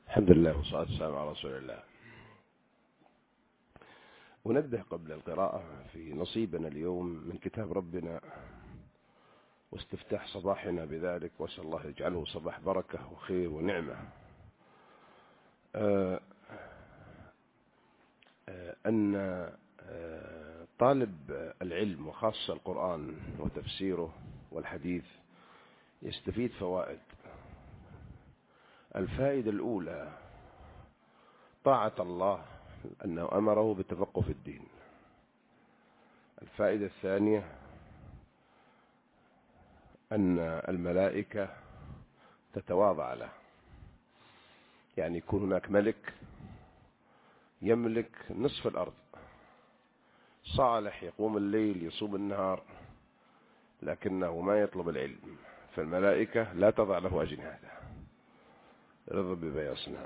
الحمد لله والصلاة والسلام على رسول الله. ونبدأ قبل القراءة في نصيبنا اليوم من كتاب ربنا واستفتاح صباحنا بذلك، وأسأل الله يجعله صباح بركة وخير ونعمة. أن طالب العلم وخاصة القرآن وتفسيره والحديث يستفيد فوائد. الفائدة الأولى طاعة الله أنه أمره بالتفقه في الدين. الفائدة الثانية أن الملائكة تتواضع له، يعني يكون هناك ملك يملك نصف الأرض، صالح يقوم الليل يصوم النهار، لكنه ما يطلب العلم، فالملائكة لا تضع له أجنحتها رضا بما يصنع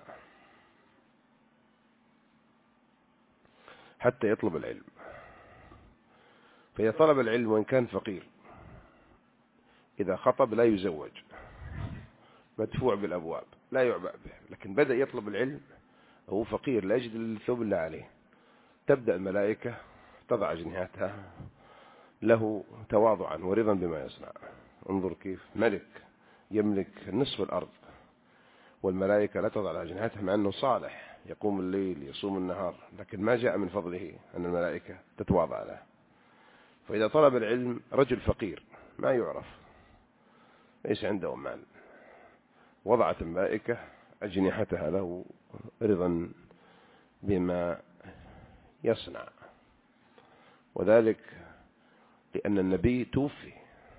حتى يطلب العلم. فإذا طلب العلم وإن كان فقير، إذا خطب لا يزوج، مدفوع بالأبواب لا يعبأ به، لكن بدأ يطلب العلم هو فقير لا يجد الثوب إلا عليه، تبدأ الملائكة تضع أجنحتها له تواضعا ورضا بما يصنع. انظر كيف ملك يملك نصف الأرض والملائكة لا تضع أجنحتها، مع أنه صالح يقوم الليل يصوم النهار، لكن ما جاء من فضله أن الملائكة تتواضع له. فإذا طلب العلم رجل فقير ما يعرف، ليس عنده مال، وضعت الملائكة أجنحتها له رضا بما يصنع، وذلك لأن النبي توفي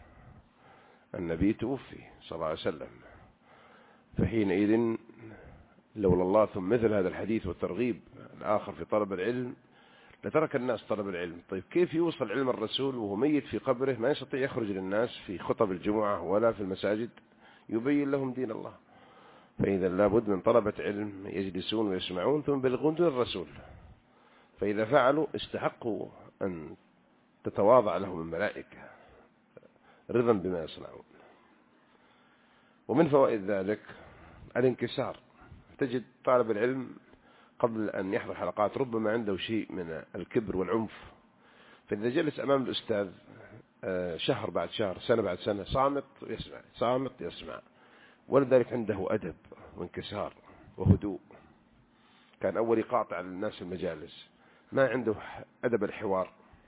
صلى الله عليه وسلم. فحينئذ لولا الله ثم مثل هذا الحديث والترغيب الآخر في طلب العلم لترك الناس طلب العلم. طيب كيف يوصل علم الرسول وهو ميت في قبره، ما يستطيع يخرج للناس في خطب الجمعة ولا في المساجد يبين لهم دين الله؟ فإذا لابد من طلبة علم يجلسون ويسمعون ثم يبلغون دون الرسول، فإذا فعلوا استحقوا أن تتواضع لهم الملائكة رضا بما يصنعون. ومن فوائد ذلك الانكسار. تجد طالب العلم قبل أن يحضر حلقات ربما عنده شيء من الكبر والعنف، فإذا جلس أمام الأستاذ شهر بعد شهر، سنة بعد سنة، صامت يسمع، ولذلك عنده أدب وانكسار وهدوء. كان أول يقاطع الناس المجالس، ما عنده أدب الحوار،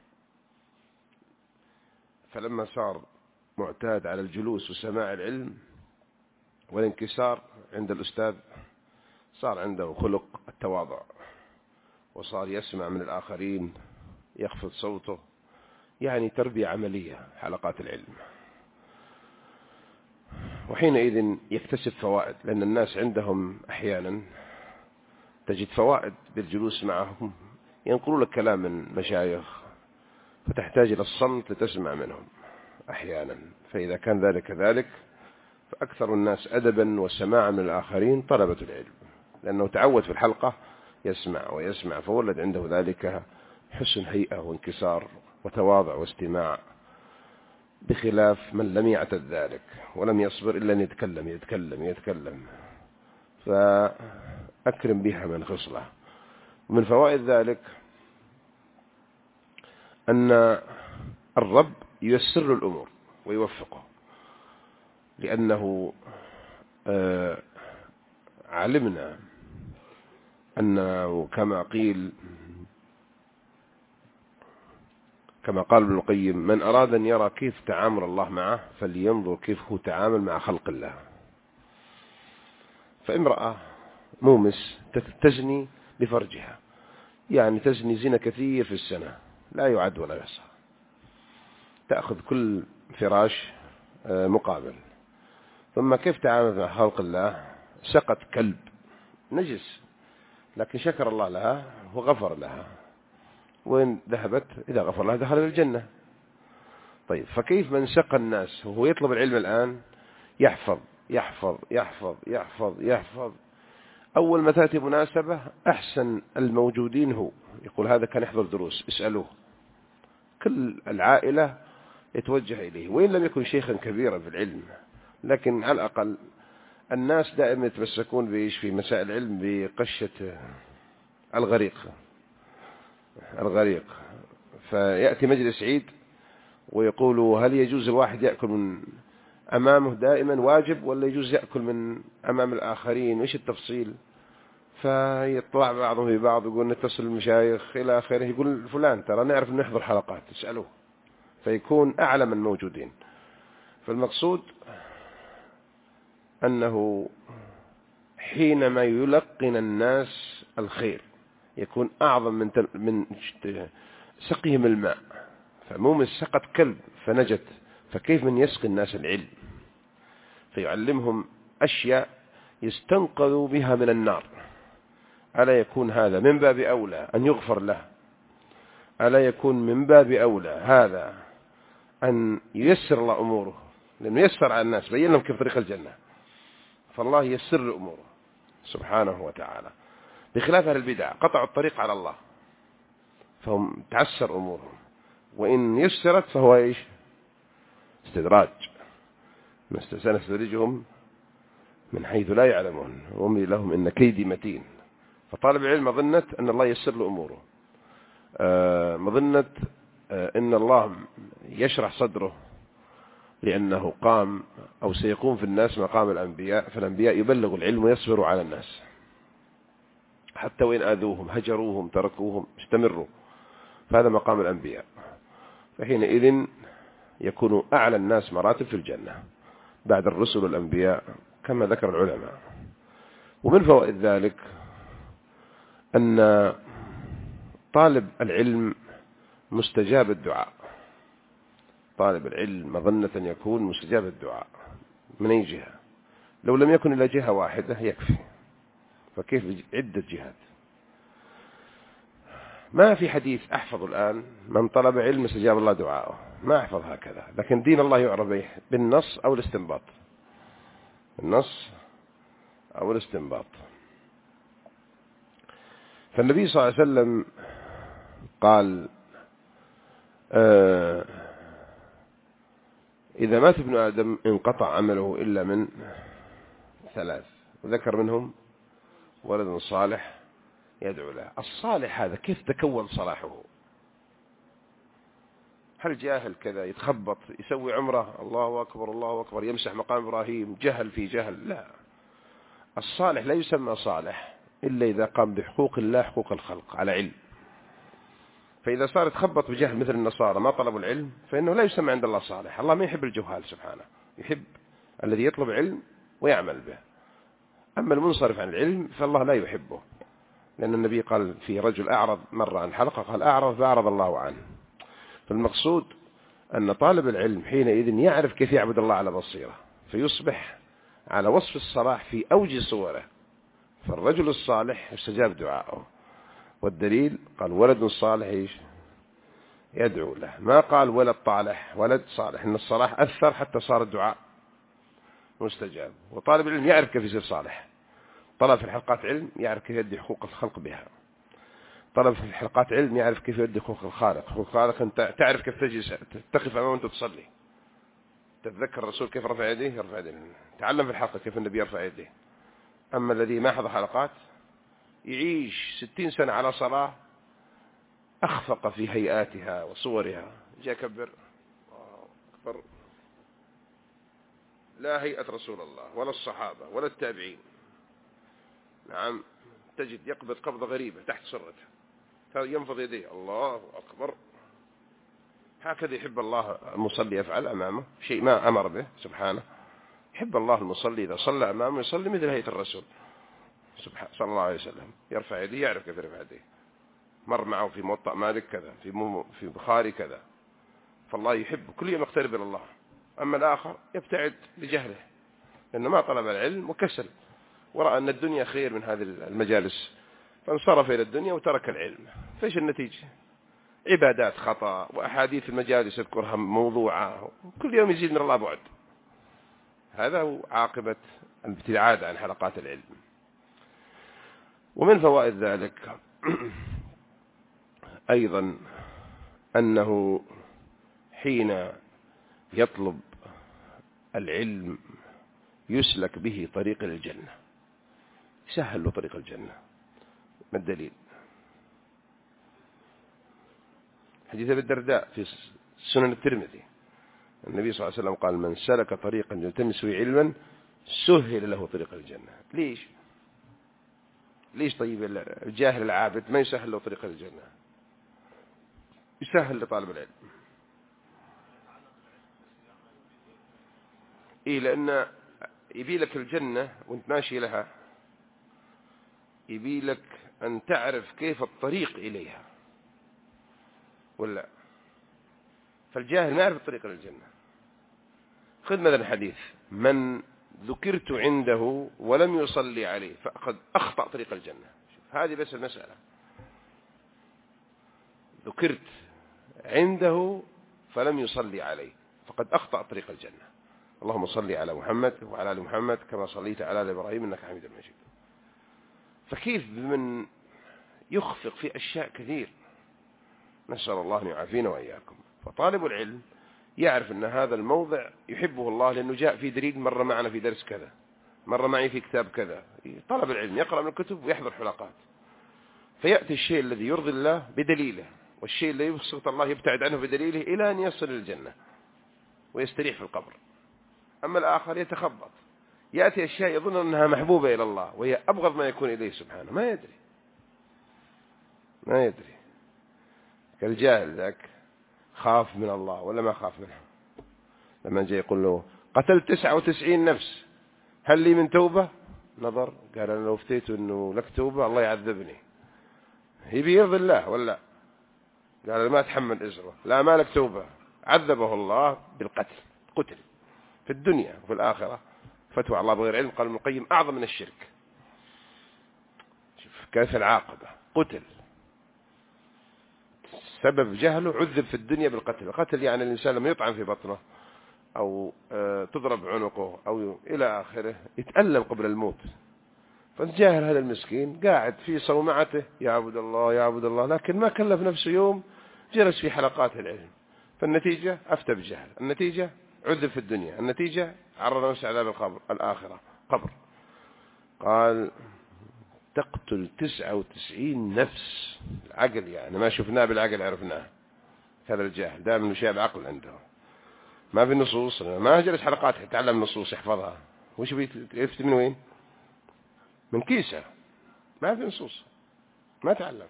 فلما صار معتاد على الجلوس وسماع العلم والانكسار عند الأستاذ صار عنده خلق التواضع، وصار يسمع من الآخرين يخفض صوته، يعني تربية عملية حلقات العلم. وحينئذ يكتسب فوائد، لأن الناس عندهم أحيانا تجد فوائد بالجلوس معهم، ينقلوا لك كلام من مشايخ فتحتاج إلى الصمت لتسمع منهم أحيانا. فإذا كان ذلك كذلك فأكثر الناس أدبا وسماعا من الآخرين طلبة العلم، لأنه تعود في الحلقة يسمع ويسمع، فولد عنده ذلك حسن هيئة وانكسار وتواضع واستماع، بخلاف من لم يعتد ذلك ولم يصبر إلا أن يتكلم فأكرم بها من خصلة. ومن فوائد ذلك أن الرب ييسر الأمور ويوفقه، لأنه علمنا أنه كما قال ابن القيم: من أراد أن يرى كيف تعامل الله معه فلينظر كيف هو تعامل مع خلق الله. فامرأة مومس تزني بفرجها، يعني تزني زنا كثير في السنة لا يعد ولا يحصى، تأخذ كل فراش مقابل. ثم كيف تعامل مع خلق الله؟ سقط كلب نجس، لكن شكر الله لها وغفر لها، وين ذهبت؟ إذا غفر لها دخل الجنة. طيب فكيف من سقى الناس وهو يطلب العلم الآن؟ يحفظ يحفظ يحفظ يحفظ يحفظ، أول ما تأتي مناسبة أحسن الموجودين هو يقول هذا كان يحضر دروس، اسألوه. كل العائلة يتوجه إليه، وإن لم يكن شيخا كبيرا في العلم، لكن على الأقل الناس دائما يتمسكون بإيش في مسائل العلم بقشة الغريق. فيأتي مجلس عيد ويقول هل يجوز الواحد يأكل من أمامه دائما واجب ولا يجوز يأكل من أمام الآخرين، وإيش التفصيل؟ فيطلع بعضهم في بعض ويقول نتصل المشايخ إلى آخره، يقول فلان ترى نعرف أنه يحضر حلقات اسألوه، فيكون أعلى من موجودين. فالمقصود أنه حينما يلقن الناس الخير يكون أعظم من سقيهم الماء. فمومس سقط كلب فنجت، فكيف من يسقي الناس العلم؟ فيعلمهم أشياء يستنقذوا بها من النار. ألا يكون هذا من باب أولى أن يغفر له؟ ألا يكون من باب أولى هذا أن ييسر الله أموره؟ لأنه يسر على الناس، بين لهم كيف طريق الجنة، فالله يسر أموره سبحانه وتعالى. بخلاف أهل البدع قطعوا الطريق على الله، فهم تعسر أمورهم، وإن يسرت فهو إيش؟ استدراج. سنستدرجهم من حيث لا يعلمون وأملي لهم إن كيدي متين. فطالب العلم مظنة أن الله يسر له أموره، مظنة أن الله يشرح صدره لأنه قام أو سيقوم في الناس مقام الأنبياء، فالأنبياء يبلغوا العلم ويصبروا على الناس حتى وإن آذوهم هجروهم تركوهم استمروا، فهذا مقام الأنبياء. فحينئذ يكون أعلى الناس مراتب في الجنة بعد الرسل والأنبياء كما ذكر العلماء. ومن فوائد ذلك أن طالب العلم مستجاب الدعاء. طالب العلم مظنة يكون مستجاب الدعاء من أي جهة؟ لو لم يكن إلا جهة واحدة يكفي، فكيف عدة جهات؟ ما في حديث أحفظ الآن من طلب علم استجاب الله دعاءه، ما أحفظ هكذا. لكن دين الله يعرف به بالنص أو الاستنباط، النص أو الاستنباط. فالنبي صلى الله عليه وسلم قال إذا مات ابن آدم انقطع عمله إلا من ثلاث، وذكر منهم ولد صالح يدعو له. الصالح هذا كيف تكون صلاحه؟ هل جاهل كذا يتخبط يسوي عمره الله أكبر الله أكبر يمسح مقام إبراهيم جهل في جهل؟ لا، الصالح لا يسمى صالح إلا إذا قام بحقوق الله حقوق الخلق على علم. فإذا صار يتخبط بجهل مثل النصارى ما طلبوا العلم فإنه لا يسمى عند الله صالح. الله ما يحب الجهال سبحانه، يحب الذي يطلب علم ويعمل به. أما المنصرف عن العلم فالله لا يحبه، لأن النبي قال في رجل أعرض مرة عن حلقة قال أعرض فأعرض الله عنه. فالمقصود أن طالب العلم حينئذ يعرف كيف يعبد الله على بصيرة، فيصبح على وصف الصلاح في أوج صوره. فالرجل الصالح يستجاب دعاءه، والدليل قال ولد صالح يدعو له، ما قال ولد طالح ولد صالح، إن الصلاح أثر حتى صار الدعاء مستجاب. وطالب العلم يعرف كيف يصير صالح. طلب في الحلقات علم يعرف كيف يدي حقوق الخلق بها، طلب في الحلقات علم يعرف كيف يدي حقوق الخالق. حقوق الخالق أنت تعرف كيف تجلس تقف أمامه وأنت تصلي، تتذكر الرسول كيف رفع يديه يرفع يديه، تعلم في الحلقة كيف النبي يرفع يديه. أما الذي ما حضر حلقات يعيش 60 سنة على صلاة أخفق في هيئاتها وصورها، جاء كبر أكبر، لا هيئة رسول الله ولا الصحابة ولا التابعين. نعم، تجد يقبض قبضة غريبة تحت سرته، ينفض يديه الله أكبر. هكذا يحب الله المصلي يفعل أمامه شيء ما أمر به سبحانه. يحب الله المصلي إذا صلى أمامه يصلي مثل هيئة الرسول صلى الله عليه وسلم، يرفع يديه يعرف كيف يرفع يديه. مر معه في موطأ مالك كذا، في بخاري كذا. فالله يحب كل يوم يقترب إلى الله. أما الآخر يبتعد لجهله لأنه ما طلب العلم وكسل ورأى أن الدنيا خير من هذه المجالس، فانصرف إلى الدنيا وترك العلم. فإيش النتيجة؟ عبادات خطأ وأحاديث المجالس يذكرها موضوعة، كل يوم يزيد من الله بعد. هذا هو عاقبة الابتعاد عن حلقات العلم. ومن فوائد ذلك أيضا أنه حين يطلب العلم يسلك به طريق الجنة، سهل له طريق الجنة. ما الدليل؟ حديث أبي الدرداء في سنن الترمذي، النبي صلى الله عليه وسلم قال: من سلك طريقا يلتمس فيه علما سهل له طريق الجنة. ليش طيب الجاهل العابد ما يسهل له طريق الجنة؟ يسهل لطالب العلم. لأن يبي لك الجنة وانت ماشي لها، يبي لك أن تعرف كيف الطريق إليها، ولا فالجاهل ما يعرف الطريق للجنة. خذ مثلا حديث: من ذكرت عنده ولم يصلي عليه فقد أخطأ طريق الجنة. هذه بس المسألة، ذكرت عنده فلم يصلي عليه فقد أخطأ طريق الجنة. اللهم صل على محمد وعلى آل محمد كما صليت على آل إبراهيم إنك حميد مجيد. فكيف بمن يخفق في أشياء كثير؟ نسأل الله أن يعافينا وإياكم. فطالب العلم يعرف أن هذا الموضع يحبه الله لأنه جاء في دليل، مرة معنا في درس كذا، مرة معي في كتاب كذا. طلب العلم يقرأ من الكتب ويحضر حلقات، فيأتي الشيء الذي يرضي الله بدليله، والشيء الذي يبسط الله يبتعد عنه بدليله، إلى أن يصل للجنة ويستريح في القبر. أما الآخر يتخبط، يأتي أشياء يظن أنها محبوبة إلى الله وهي أبغض ما يكون إليه سبحانه، ما يدري. كالجاهل ذاك خاف من الله ولا ما خاف منه؟ لما جاء يقول له: قتلت 99 نفس، هل لي من توبة؟ نظر قال: أنا لو افتيت أنه لك توبة الله يعذبني. يبي يرضي الله ولا؟ قال: أنا ما أتحمل إزره. لا، ما لك توبة، عذبه الله بالقتل، قتل في الدنيا وفي الآخرة. فتوى الله بغير علم، قال ابن القيم: أعظم من الشرك. شوف كيف العاقبة، قتل سبب جهله، عذب في الدنيا بالقتل. القتل يعني الإنسان لما يطعن في بطنه أو تضرب عنقه أو إلى آخره يتألم قبل الموت. فالجاهل هذا المسكين قاعد في صومعته يعبد الله، لكن ما كلف نفسه يوم جلس في حلقات العلم. فالنتيجة أفتى بجهل، النتيجة عذب في الدنيا، النتيجة عرض نفسه عذاب الآخرة، قبر. قال: تقتل 99 نفس. العقل يعني ما شفناه بالعقل عرفناه. هذا الجاهل دائما شاب عقل عنده، ما في النصوص، ما جلس حلقات يتعلم النصوص يحفظها. وش يفتي من وين؟ من كيسه، ما في نصوص، ما تعلم.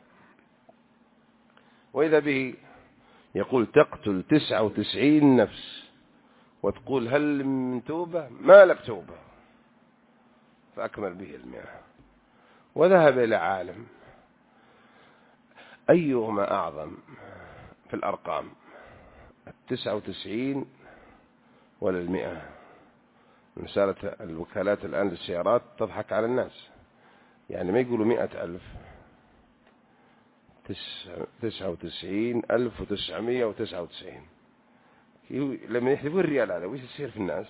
وإذا به يقول: تقتل 99 نفس وتقول هل من توبة؟ ما لك توبة. فأكمل به 100. وذهب إلى عالم أيهما أعظم في الأرقام، 99 ولا 100؟ مسألة الوكالات الآن للسيارات تضحك على الناس، يعني ما يقولوا 100,000، 99,999. لما يحذفون الريال هذا وش يصير في الناس؟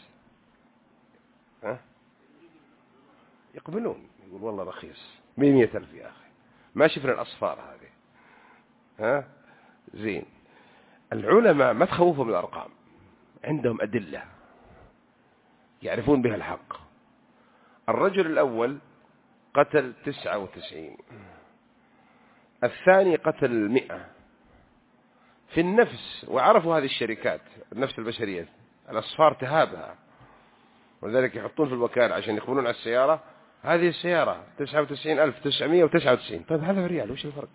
يقبلون، يقول والله رخيص، 100,000 يا أخي، ما شفنا الأصفار هذه. زين. العلماء ما تخوفوا من الأرقام، عندهم أدلة يعرفون بها الحق. الرجل الأول قتل 99، الثاني قتل 100 في النفس. وعرفوا هذه الشركات النفس البشرية الأصفار تهابها، ولذلك يحطون في الوكالة عشان يقبلون على السيارة: هذه السيارة 99,999. طيب هذا ريال، وش الفرق؟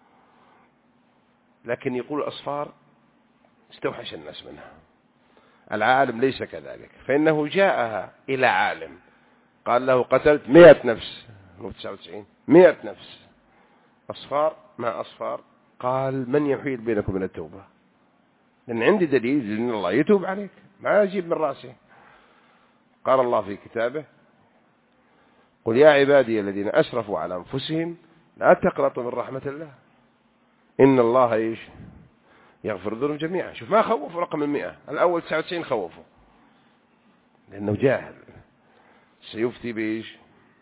لكن يقول الأصفار استوحش الناس منها. العالم ليس كذلك، فإنه جاءها إلى عالم قال له: قتلت 100 نفس، مو 99، 100 نفس، أصفار ما أصفار. قال: من يحيل بينكم من التوبة؟ لأن عندي دليل أن الله يتوب عليك، ما أجيب من رأسي. قال الله في كتابه: قل يا عبادي الذين أسرفوا على أنفسهم لا تقنطوا من رحمة الله إن الله يغفر الذنوب جميعا. شوف ما خوفوا رقم 100، الأول 99 خوفوا لأنه جاهل. سيفتي بإيش؟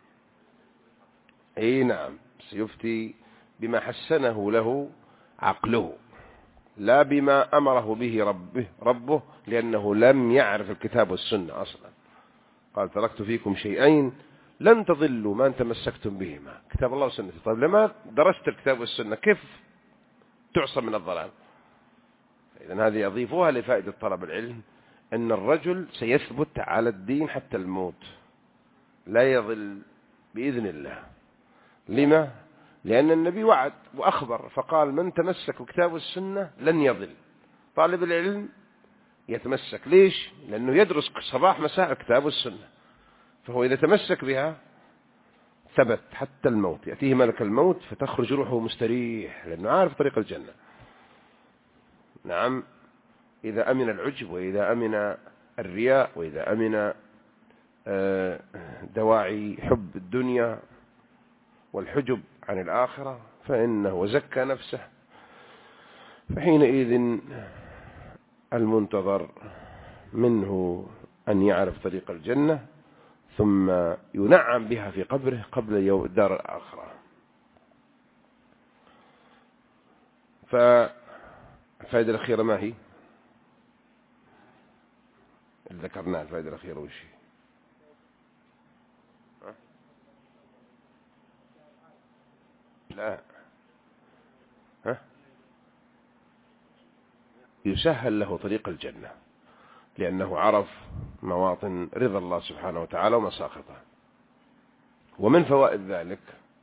نعم، سيفتي بما حسنه له عقله، لا بما أمره به ربه، لأنه لم يعرف الكتاب والسنة أصلا. قال تركت فيكم شيئين لن تضلوا ما ان تمسكتم بهما، كتاب الله وسنته. طيب لما درست الكتاب والسنة كيف تعصم من الضلال؟ إذن هذه أضيفوها لفائدة طلب العلم، أن الرجل سيثبت على الدين حتى الموت، لا يضل بإذن الله. لما؟ لأن النبي وعد وأخبر فقال من تمسك بكتاب السنة لن يضل. طالب العلم يتمسك، ليش؟ لأنه يدرس صباح مساء كتاب السنة، فهو إذا تمسك بها ثبت حتى الموت. يأتيه ملك الموت فتخرج روحه مستريح لأنه عارف طريق الجنة. نعم، إذا أمن العجب، وإذا أمن الرياء، وإذا أمن دواعي حب الدنيا والحجب عن الآخرة فإنه وزكى نفسه، فحينئذ المنتظر منه أن يعرف طريق الجنة ثم ينعم بها في قبره قبل دار الآخرة. فالفائدة الأخيرة ما هي؟ ذكرناها الفائدة الأخيرة وش هي؟ لا، يسهل له طريق الجنة لأنه عرف مواطن رضا الله سبحانه وتعالى ومساخطه. ومن فوائد ذلك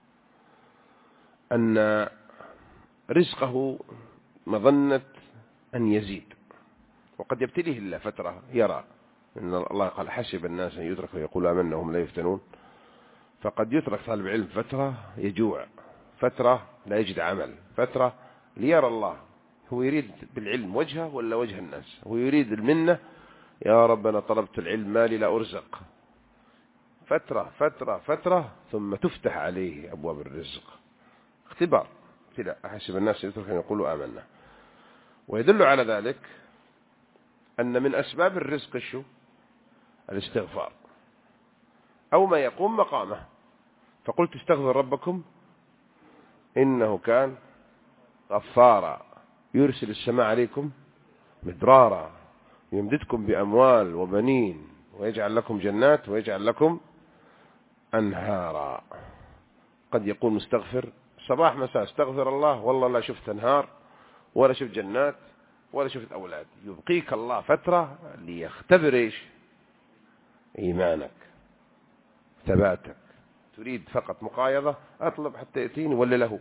أن رزقه مظنة أن يزيد، وقد يبتليه الله فترة يرى إن الله قال حسب الناس أن يتركوا يقول آمنا وهم لا يفتنون، فقد يترك طالب علم فترة يجوع، فترة لا يجد عمل، فترة ليرى الله هو يريد بالعلم وجهه ولا وجه الناس، هو يريد المنة يا رب أنا طلبت العلم مالي لا أرزق، فترة فترة فترة ثم تفتح عليه أبواب الرزق. اختبار ابتلاء، أحسب الناس يترك أن يقولوا آمنا. ويدل على ذلك أن من أسباب الرزق شو؟ الاستغفار أو ما يقوم مقامه. فقلت استغفر ربكم إنه كان غفارا يرسل السماء عليكم مدرارا يمددكم بأموال وبنين ويجعل لكم جنات ويجعل لكم أنهارا. قد يقول مستغفر صباح مساء استغفر الله والله لا شفت أنهار ولا شفت جنات ولا شفت أولاد. يبقيك الله فترة ليختبر إيش؟ إيمانك، ثباتك. تريد فقط مقايضة أطلب حتى يأتيني ولا له،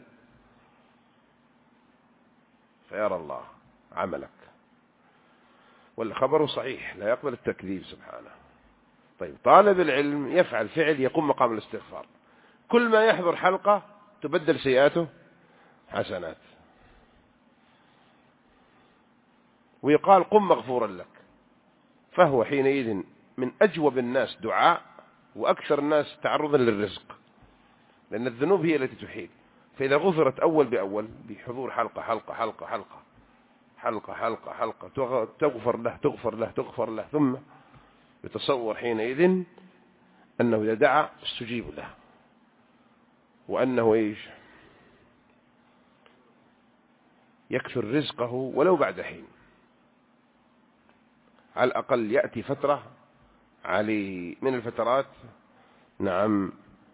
فيرى الله عملك. والخبر صحيح لا يقبل التكذيب سبحانه. طيب طالب العلم يفعل فعل يقوم مقام الاستغفار، كل ما يحضر حلقة تبدل سيئاته حسنات ويقال قم مغفورا لك، فهو حينئذ من أجوب الناس دعاء وأكثر الناس تعرضا للرزق، لأن الذنوب هي التي تحيل. فإذا غفرت أول بأول بحضور حلقة حلقة حلقة حلقة حلقة حلقة حلقة تغفر له تغفر له تغفر له، ثم يتصور حينئذ أنه إذا دعا استجيب له، وأنه إيش؟ يكثر رزقه ولو بعد حين. على الأقل يأتي فترة عليه من الفترات، نعم،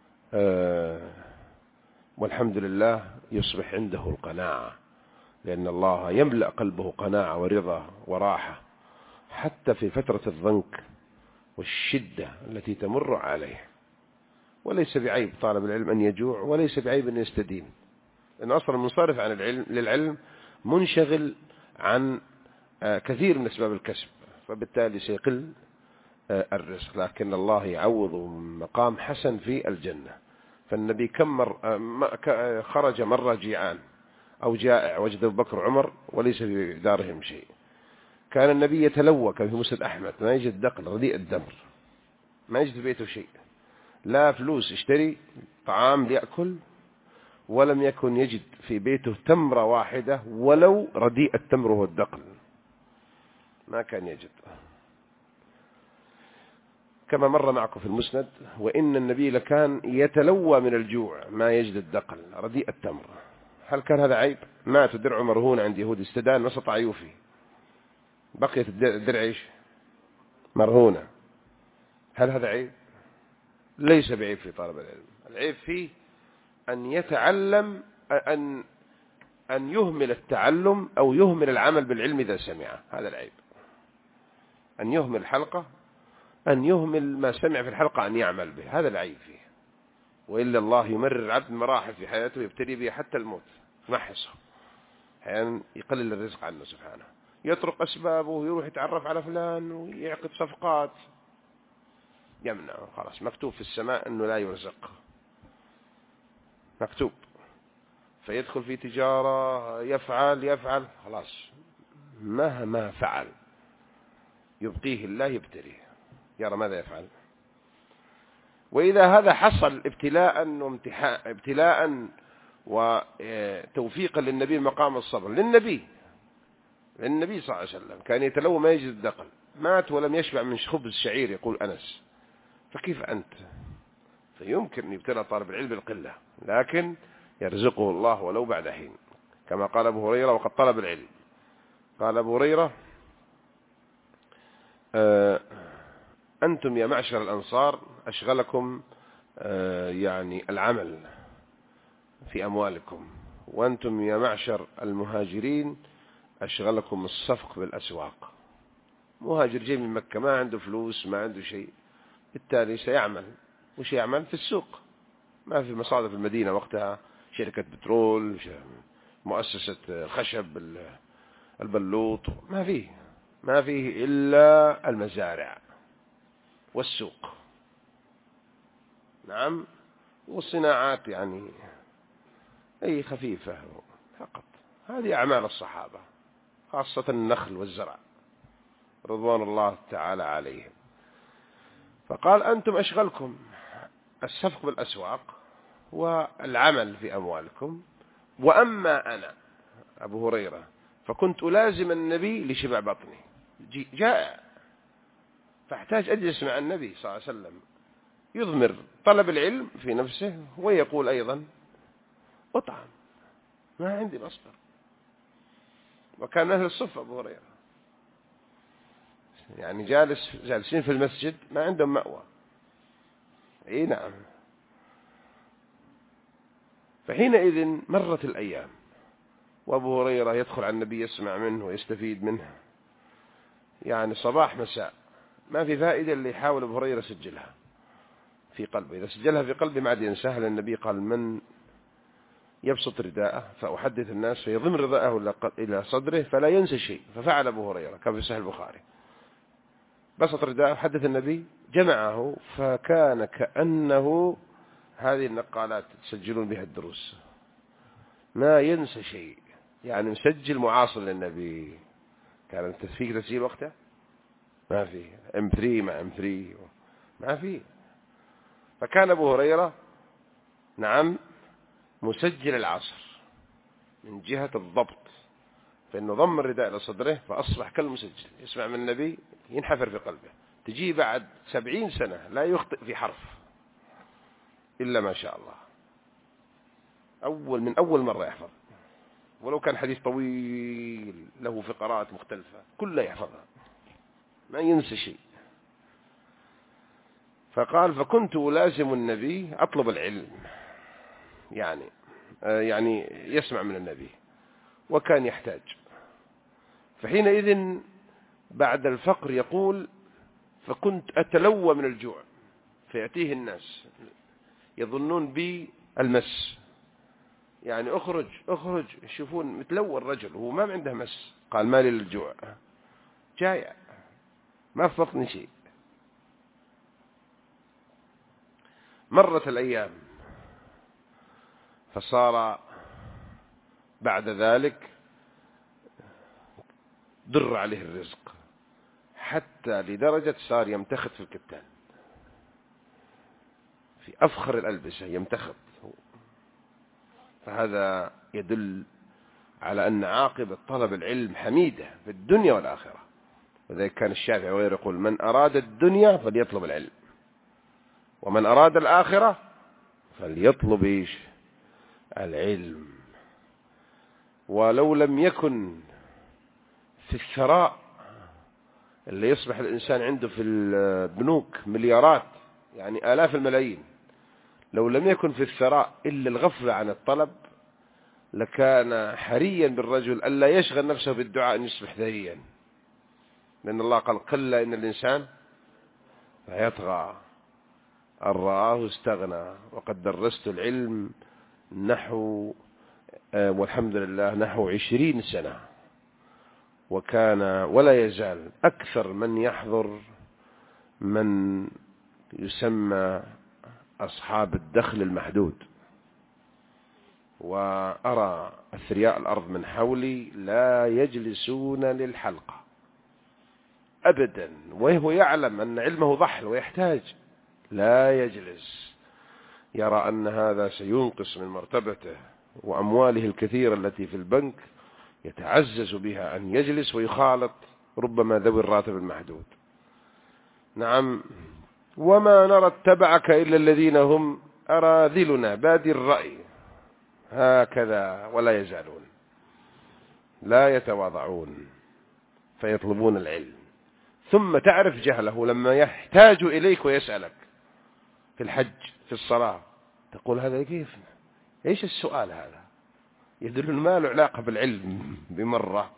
والحمد لله يصبح عنده القناعة، لأن الله يملأ قلبه قناعة ورضا وراحة حتى في فترة الضنك والشدة التي تمر عليه. وليس بعيب طالب العلم أن يجوع، وليس بعيب أن يستدين، لأن أصلا منصرف عن العلم للعلم منشغل عن كثير من أسباب الكسب، فبالتالي سيقل الرزق. لكن الله يعوض مقام حسن في الجنة. فالنبي كم خرج مرة جيعان أو جائع وجد أبو بكر وعمر وليس في دارهم شيء. كان النبي يتلوى، كان في مسند أحمد ما يجد دقل رديء الدمر، ما يجد في بيته شيء، لا فلوس يشتري طعام ليأكل، ولم يكن يجد في بيته تمرة واحدة ولو رديء التمر هو الدقل، ما كان يجد. كما مر معكم في المسند وإن النبي لكان يتلوى من الجوع ما يجد الدقل رديء التمر. هل كان هذا عيب؟ مات درع مرهونة عند يهود استدان ما استطاع يوفي، بقيت الدرع إيش؟ مرهونة. هل هذا عيب؟ ليس بعيب في طالب العلم. العيب فيه أن يتعلم أن يهمل التعلم أو يهمل العمل بالعلم إذا سمعه. هذا العيب، أن يهمل الحلقة، أن يهمل ما سمع في الحلقة أن يعمل به. هذا العيب فيه. وإلا الله يمرر العبد مراحل في حياته يبتلي به حتى الموت ما حصه، أحيانا يقلل الرزق عنه سبحانه، يطرق أسبابه ويروح يتعرف على فلان ويعقد صفقات يمنعه. خلاص مكتوب في السماء أنه لا يرزق، مكتوب. فيدخل في تجارة، يفعل خلاص مهما فعل يبقيه الله يبتليه، يرى ماذا يفعل. وإذا هذا حصل ابتلاء وتوفيقا للنبي مقام الصبر، للنبي صلى الله عليه وسلم كان يتلوى ما يجد الدقل، مات ولم يشبع من خبز شعير يقول أنس، فكيف أنت؟ فيمكن أن يبتلى طالب العلم بالقلة، لكن يرزقه الله ولو بعد حين، كما قال أبو هريرة وقد طلب العلم. قال أبو هريرة: أنتم يا معشر الأنصار أشغلكم يعني العمل في أموالكم، وأنتم يا معشر المهاجرين أشغلكم الصفق بالأسواق. مهاجر جاي من مكة ما عنده فلوس ما عنده شيء، بالتالي سيعمل. وش يعمل؟ في السوق. ما في مصادر في المدينة وقتها، شركة بترول، مؤسسة خشب، البلوط، ما فيه إلا المزارع والسوق. نعم. والصناعات يعني أي خفيفة فقط. هذه أعمال الصحابة، خاصة النخل والزرع رضوان الله تعالى عليهم. فقال: أنتم أشغلكم الصفق بالأسواق والعمل في أموالكم، وأما أنا أبو هريرة فكنت ألازم النبي لشبع بطني، جائع، فاحتاج أجلس مع النبي صلى الله عليه وسلم يضمر طلب العلم في نفسه، ويقول أيضا أطعم، ما عندي مصدر. وكان أهل الصفة أبو هريرة يعني جالسين في المسجد ما عندهم مأوى. اي نعم. فحينئذ مرت الأيام وأبو هريرة يدخل على النبي يسمع منه ويستفيد منه، يعني صباح مساء، ما في فائدة اللي يحاول أبو هريرة يسجلها في قلبه. إذا سجلها في قلبه ما عاد ينساها، لأن النبي قال: من يبسط رداءه فأحدث الناس فيضم رداءه إلى صدره فلا ينسى شيء. ففعل أبو هريرة كما في صحيح البخاري، بسط رداءه حدث النبي جمعه، فكان كأنه هذه النقالات تسجلون بها الدروس، ما ينسى شيء، يعني مسجل معاصر للنبي. كان التسفيق تسجيل وقته ما فيه M3 مع M3 ما فيه. فكان أبو هريرة نعم مسجل العصر من جهة الضبط، فإنه ضم الرداء إلى صدره فأصبح كالمسجل، يسمع من النبي ينحفر في قلبه. تجي بعد 70 سنة لا يخطئ في حرف إلا ما شاء الله، من أول مرة يحفظ، ولو كان حديث طويل له فقرات مختلفة كلها يحفظها، ما ينسى شيء. فقال: فكنت ألازم النبي أطلب العلم، يعني يسمع من النبي، وكان يحتاج. فحينئذ بعد الفقر يقول: فكنت أتلوى من الجوع، فيأتيه الناس يظنون بي المس، يعني أخرج يشوفون متلوى الرجل وهو ما عنده مس. قال: ما لي للجوع، جائع ما فقني شيء. مرت الأيام فصار بعد ذلك ضر عليه الرزق، حتى لدرجة صار يمتخط في الكتان، في أفخر الألبسة يمتخط. فهذا يدل على أن عاقبة طلب العلم حميدة في الدنيا والآخرة. وذلك كان الشافعي وغيره يقول: من أراد الدنيا فليطلب العلم، ومن أراد الآخرة فليطلب العلم. ولو لم يكن في الثراء اللي يصبح الإنسان عنده في البنوك مليارات، يعني آلاف الملايين، لو لم يكن في الثراء إلا الغفلة عن الطلب لكان حريا بالرجل ألا يشغل نفسه بالدعاء أن يصبح ثريا، لأن الله قال كلا إن الإنسان يطغى أن رآه استغنى. وقد درست العلم نحو والحمد لله نحو 20 سنة، وكان ولا يزال أكثر من يحضر من يسمى أصحاب الدخل المحدود، وأرى أثرياء الأرض من حولي لا يجلسون للحلقة أبدا، وهو يعلم أن علمه ضحل ويحتاج، لا يجلس، يرى أن هذا سينقص من مرتبته وأمواله الكثيرة التي في البنك يتعزز بها أن يجلس ويخالط ربما ذوي الراتب المحدود. نعم، وما نرى اتبعك إلا الذين هم أراذلنا بادي الرأي، هكذا ولا يزالون لا يتواضعون فيطلبون العلم، ثم تعرف جهله لما يحتاج إليك ويسألك في الحج في الصلاة، تقول هذا كيف؟ إيش السؤال هذا؟ يدل ما له علاقة بالعلم بمرة.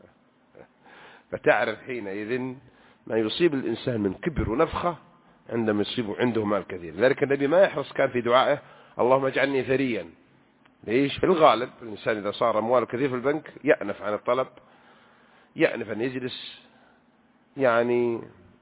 فتعرف حينئذ ما يصيب الإنسان من كبر ونفخة عندما يصيب عنده مال كثير. لذلك النبي ما يحرص كان في دعائه اللهم اجعلني ثريا. ليش؟ في الغالب الإنسان إذا صار أمواله كثير في البنك يأنف عن الطلب، يأنف أن يجلس، يعني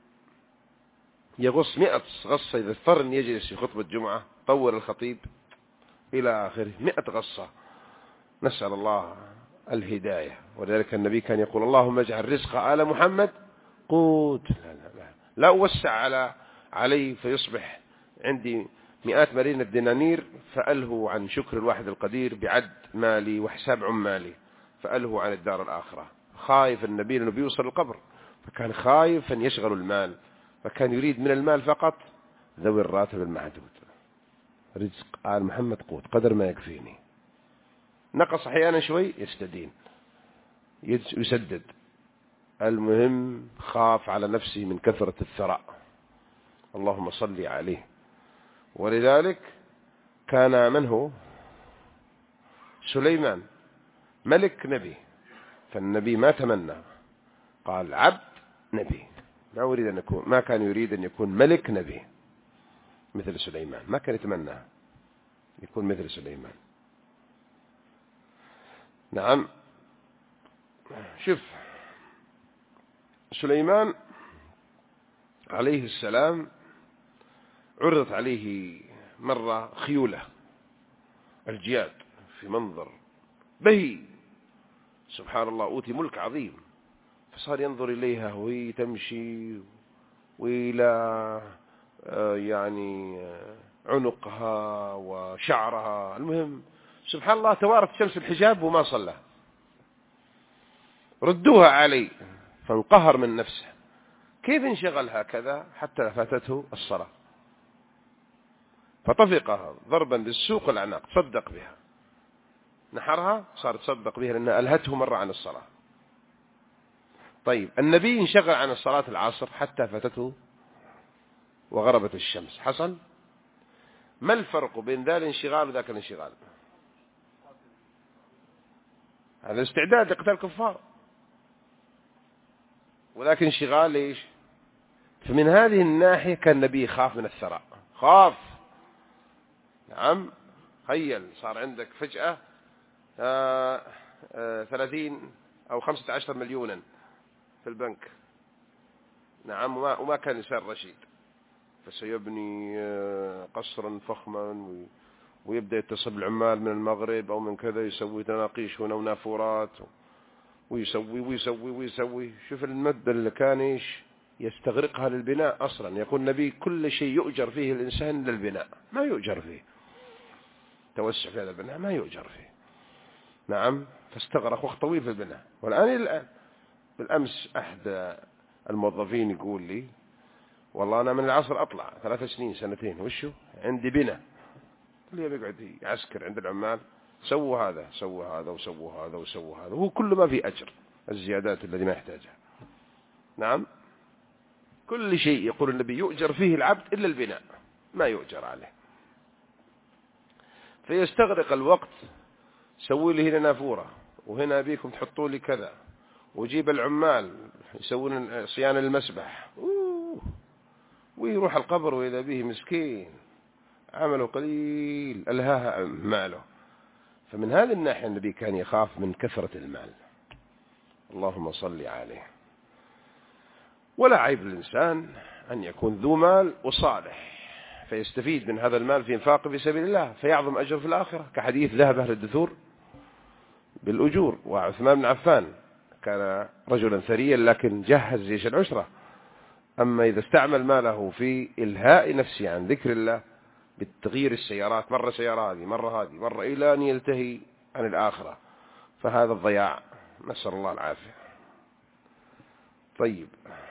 يغص 100 غصة إذا اضطر أن يجلس في خطبة جمعة طور الخطيب إلى آخره 100 غصة. نسأل الله الهداية. ولذلك النبي كان يقول اللهم اجعل رزق آل محمد قوت، لا أوسع عليه فيصبح عندي 100 ملايين الدنانير فألهو عن شكر الواحد القدير بعد مالي وحساب عمالي، فألهو عن الدار الآخرة. خايف النبي لأنه بيوصل القبر، فكان خايف أن يشغل المال، فكان يريد من المال فقط ذوي الراتب المحدود. رزق آل محمد قوت، قدر ما يكفيني، نقص أحيانا شوي يستدين يسدد، المهم خاف على نفسه من كثرة الثراء. اللهم صل عليه. ولذلك كان من هو سليمان ملك نبي، فالنبي ما تمنى، قال عبد نبي، ما كان يريد أن يكون ملك نبي مثل سليمان، ما كان يتمنى يكون مثل سليمان. نعم، شوف سليمان عليه السلام عرضت عليه مرة خيولة الجياد في منظر بهي، سبحان الله، أوتي ملك عظيم، فصار ينظر إليها وهي تمشي وإلى يعني عنقها وشعرها، المهم سبحان الله توارت شمس الحجاب وما صلى، ردوها علي، فانقهر من نفسه، كيف انشغل هكذا حتى فاتته الصلاة، فطفقها ضربا بالسوق العناق، صدق بها، نحرها صار تصدق بها لأنها ألهته مرة عن الصلاة. طيب النبي انشغل عن الصلاة العصر حتى فاتته وغربت الشمس، حصل ما الفرق بين ذا الانشغال وذاك الانشغال؟ هذا استعداد لقتال الكفار، ولكن انشغال ليش؟ فمن هذه الناحية كان النبي خاف من الثراء، خاف. نعم، خيل صار عندك فجأة 30 أو 15 مليونا في البنك، نعم، وما كان إنسان رشيد، فسيبني قصرا فخما ويبدأ يتصل بالعمال من المغرب أو من كذا، يسوي تناقيش هنا ونافورات ويسوي ويسوي ويسوي. شوف المدة اللي كان يستغرقها للبناء أصلا. يقول النبي كل شيء يؤجر فيه الإنسان للبناء ما يؤجر فيه توسع في هذا البناء، ما يؤجر فيه. نعم، فاستغرق وقت طويل في البناء. والآن بالأمس أحد الموظفين يقول لي والله أنا من العصر أطلع 3 سنين 2 وشو عندي بناء، اللي يقعد يعسكر عند العمال، سووا هذا سووا هذا وسووا هذا وسووا هذا، وهو كل ما في أجر الزيادات الذي ما يحتاجها. نعم، كل شيء يقول النبي يؤجر فيه العبد إلا البناء ما يؤجر عليه. فيستغرق الوقت، سوي لي هنا نافورة، وهنا أبيكم تحطوا لي كذا، وجيب العمال يسوون صيانة المسبح، ويروح القبر وإذا به مسكين عمله قليل ألهاها ماله. فمن هذه الناحية النبي كان يخاف من كثرة المال. اللهم صل عليه. ولا عيب للإنسان أن يكون ذو مال وصالح فيستفيد من هذا المال في إنفاقه في سبيل الله فيعظم أجر في الآخرة، كحديث ذهب أهل الدثور بالأجور. وعثمان بن عفان كان رجلا ثريا لكن جهز جيش العسرة. أما إذا استعمل ماله في إلهاء نفسه عن ذكر الله بالتغيير السيارات، مرة سيارة هذه مرة هذه مرة، إلى أن يلتهي عن الآخرة، فهذا الضياع، نسأل الله العافية. طيب.